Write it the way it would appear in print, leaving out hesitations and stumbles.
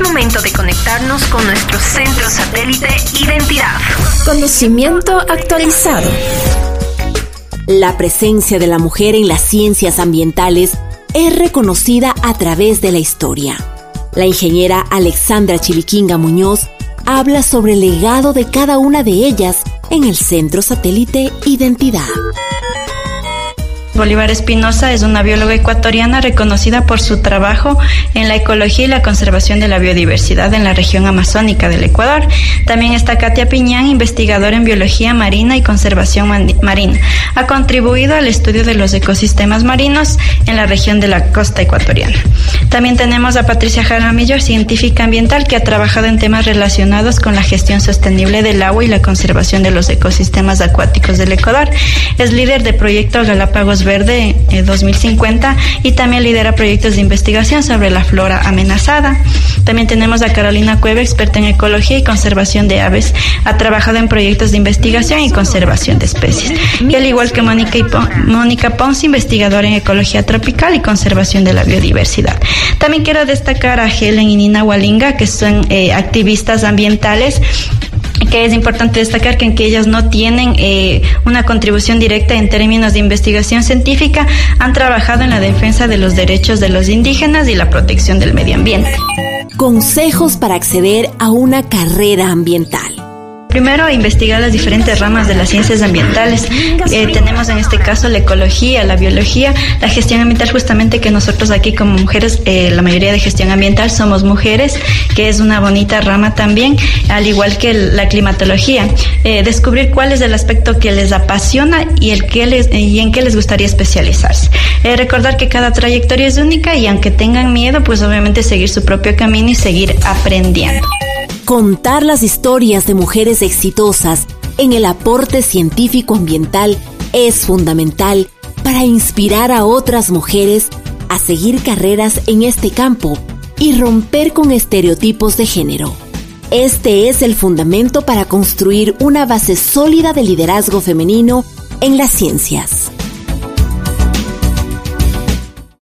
momento de conectarnos con nuestro centro satélite Identidad. Conocimiento actualizado. La presencia de la mujer en las ciencias ambientales es reconocida a través de la historia. La ingeniera Alexandra Chiliquinga Muñoz habla sobre el legado de cada una de ellas en el centro satélite Identidad. Bolívar Espinosa es una bióloga ecuatoriana reconocida por su trabajo en la ecología y la conservación de la biodiversidad en la región amazónica del Ecuador. También está Katia Piñán, investigadora en biología marina y conservación marina. Ha contribuido al estudio de los ecosistemas marinos en la región de la costa ecuatoriana. También tenemos a Patricia Jaramillo, científica ambiental que ha trabajado en temas relacionados con la gestión sostenible del agua y la conservación de los ecosistemas acuáticos del Ecuador. Es líder del proyecto Galápagos Verde 2050 y también lidera proyectos de investigación sobre la flora amenazada. También tenemos a Carolina Cueva, experta en ecología y conservación de aves. Ha trabajado en proyectos de investigación y conservación de especies. Y al igual que Mónica Ponce, investigadora en ecología tropical y conservación de la biodiversidad. También quiero destacar a Helen y Nina Walinga, que son activistas ambientales, que es importante destacar que aunque ellas no tienen una contribución directa en términos de investigación científica, han trabajado en la defensa de los derechos de los indígenas y la protección del medio ambiente. Consejos para acceder a una carrera ambiental. Primero, investigar las diferentes ramas de las ciencias ambientales. Tenemos en este caso la ecología, la biología, la gestión ambiental, justamente que nosotros aquí como mujeres, la mayoría de gestión ambiental somos mujeres, que es una bonita rama también, al igual que la climatología. Descubrir cuál es el aspecto que les apasiona y en qué les gustaría especializarse. Recordar que cada trayectoria es única y aunque tengan miedo, pues obviamente seguir su propio camino y seguir aprendiendo. Contar las historias de mujeres exitosas en el aporte científico ambiental es fundamental para inspirar a otras mujeres a seguir carreras en este campo y romper con estereotipos de género. Este es el fundamento para construir una base sólida de liderazgo femenino en las ciencias.